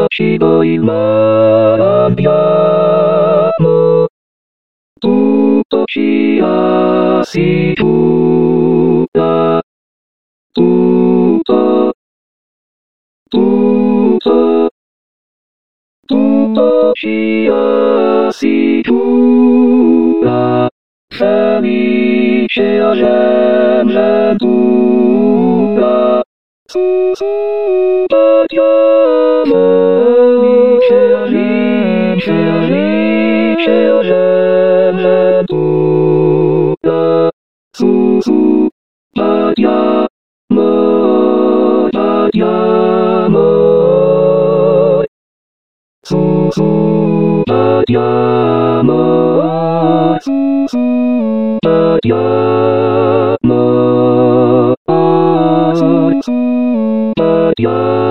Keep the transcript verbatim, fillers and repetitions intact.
Spasibo il abbiamo, tutto ci assicura, tutto, tutto, tutto ci assicura, felice gente dura, su su badiamo, alice, alice, alice gente dura, su su badiamo, badiamo, su su badiamo, su su badiamo, su su badiamo.